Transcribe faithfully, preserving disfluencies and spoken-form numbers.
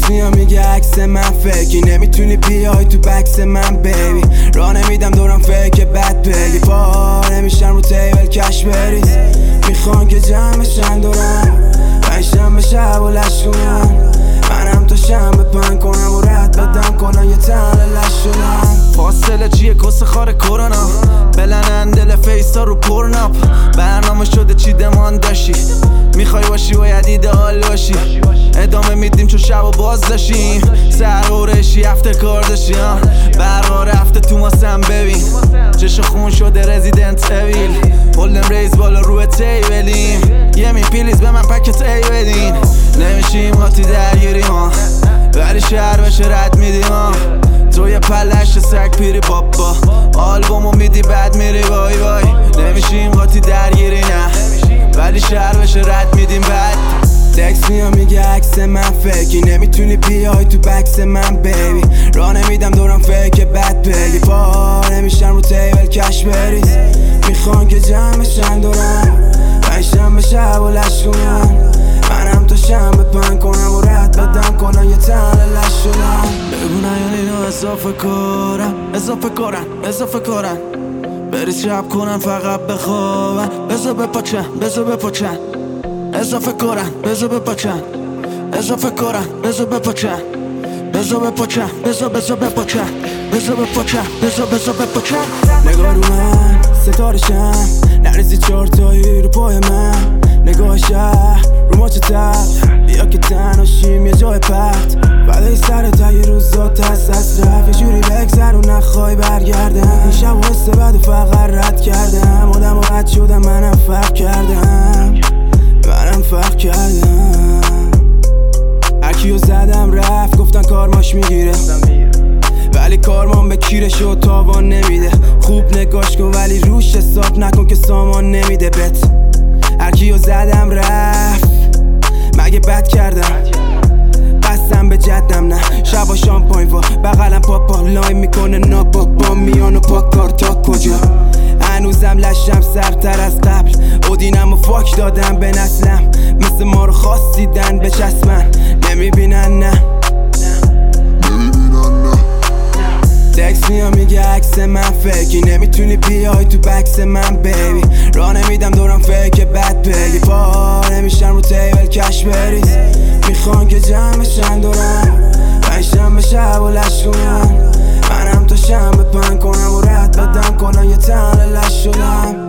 تکس میام میگه عکس من فیکی، نمیتونی بیای تو بکس من بیبی. راه نمیدم دورم فیک بد بگی، پا نمیشن رو تیبل کش بریز. میخوان که جمعشن دورم پنجشنبه شب و لش کنم، منم تا شنبه پنگ کنم و رد بدم کنم یه تن لش شدم. فاصله چیه کس خار کرونا، بلنن دل فیسا رو پرناپ. برنامه شده چی دمان داشتی، میخوای باشی باید ایدئال باشی. ادامه میدیم چون شب و باز داشتیم، سر و رشی افتر کار داشتیم. برقا رفته تو ماسم ببین، چشم خون شده رزیدنت اویل. هولدم ریز بالا روی تیبلیم، یه می پیلیز به من پکت ای بدین. نمیشیم قاطی درگیری ما، ولی شهر بشه رد میدیم ما. تو یه پلش سگ پیری بابا، آلبومو میدی بعد میری وای وای. نمیشیم قاطی درگیری نه، ولی شهر بشه رد میدیم بعد. تکس میام میگه عکس من فیکی، نمیتونی بیای تو بکس من بیبی. راه نمیدم دورم فیک بد بگی، پا نمیشن رو تیبل کش بریز. میخوان که جمعشن دورم پنجشنبه شب و لش کنم، منم تا شنبه پنگ کنم و رد بدم کنم یه تن لش شدم. بگو نیان اضافه کارن اضافه کارن اضافه کارن، بریز شب کنن فقط بخوابن. بزا بپاچن بزا بپاچن اضافه کارن بزا بپاچن اضافه کارن بزا بپاچن بزا بپاچن بزا بزا بپاچن بزا بپاچن بزا بزا بپاچن. نگاه رو من ستارشم، نریزی چارتایی رو پای من. نگاه شهر رو ماچه تب، بیا که تنهاشیم یه جای پرت. بعدای سر تا یه روزا تست از رفت، یه جوری بگذر و نخوای برگردم. این شب و حسه بعد و فقط رد کردم، آدم و رد شدم منم فرق کردم، منم فرق کردم. هرکیو زدم رفت گفتن کارماش میگیره، ولی کارمان به کیره شد تاوان نمیده. خوب نگاش کن ولی روش حساب نکن که سامان نمیده بت. هرکیو زدم رفت مگه بد کردم، بستم به جدم نه. شبا شامپاین و بغلم پاپا لاین میکنه ناپاک با میان و پاک کار تا کجا. هنوزم لشم سرتر از قبل، اودینم و فاک دادم به نسلم. مثل ما رو خواستیدن به چسمن، نمیبینن نه تکس میام میگه عکس من فیکی، نمیتونی بیای تو بکس من بیبی. راه نمیدم دورم فیک بد بگی، پا نمیشن رو تیبل کش بریز. میخوان که جمعشن دورم پنجشنبه شب و لش کنم، منم تا شنبه پنگ کنم و رد بدم کنم یه تن لش شدم.